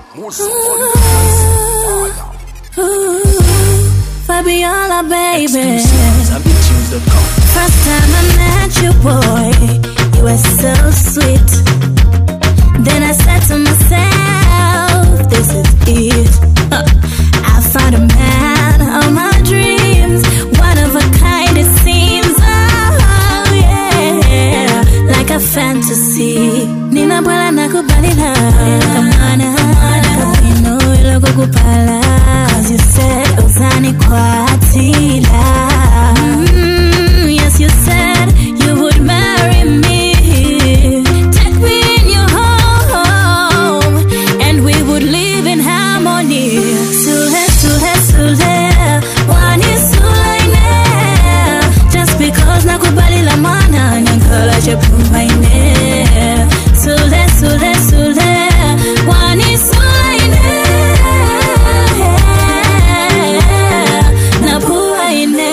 Fabiola, baby. ZambianTunes.com. First time I met you, boy, you were so sweet. Then I said to myself, this is it. I found a man of my dreams, one of a kind it seems. Oh yeah, like a fantasy. Nina bwala nakubalila, kamana kapino ilo kukupala. 'Cause you said uzani kwatila. Yes, you said you would marry me. Take me in your home, and we would live in harmony. Sule, sule, sule, wani sulaine. Just because nakubalila mana, nyankola chepumaine. Sule, sule, sule, wani sulaine. Napuaine.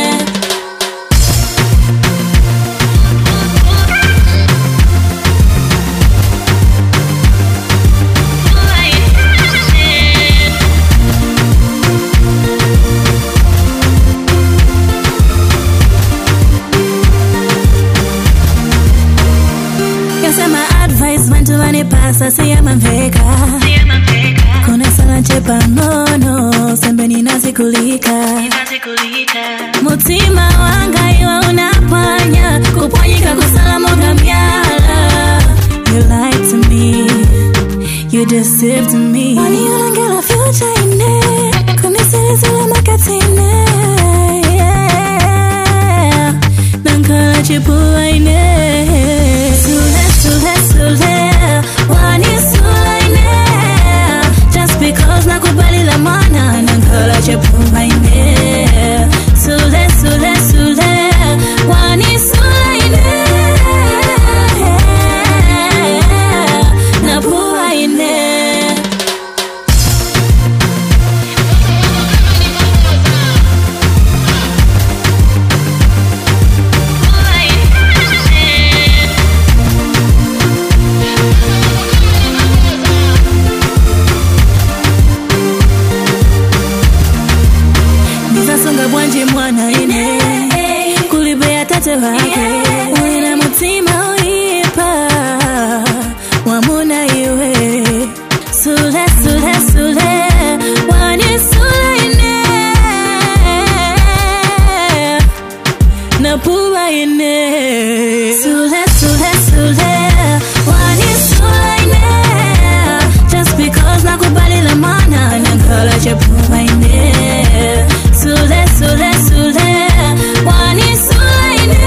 Went to any pasa, see I'm a vega. Kuna sala chepa nono, sembe ninazikulika. Mutima wanga iwa unapanya, kuponyika kusala moga miala. You lied to me, you deceived me. Wani unangela future ine, kunisiri sila makatine. Yeah, nankala chipua ine. Sule, sule, sule, wani sulaine. Just because nakubalila mana, nankala chepumaine. Sule, sule, sule, wani sulaine. Napuaine. Nizasonga bwanje mwana ine, kulibea tate wake. Wina mutima uipa, wamuna iwe. Sule, sule, sule, wani sulaine. Napuaine. Sule, sule, sule, wani sulaine. Just because nakubalila mana, nyankola chepumaine. Sule, sule, sule, wani sulaine.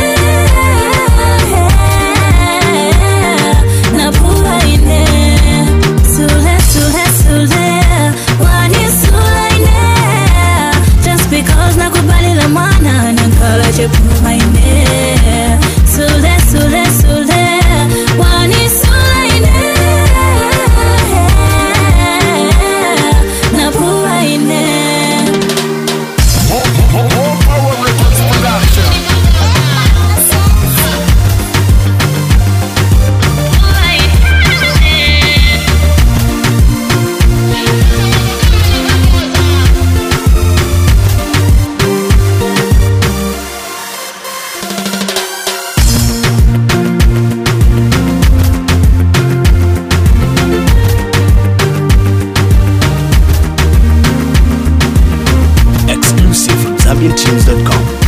Napuaine. Sule, sule, sule, wani sulaine. Just because nakubalila mana, nyankola chepumaine. Sule, sule, sule, wani sulaine. Napuaine. Exclusive from ZambianTunes.com.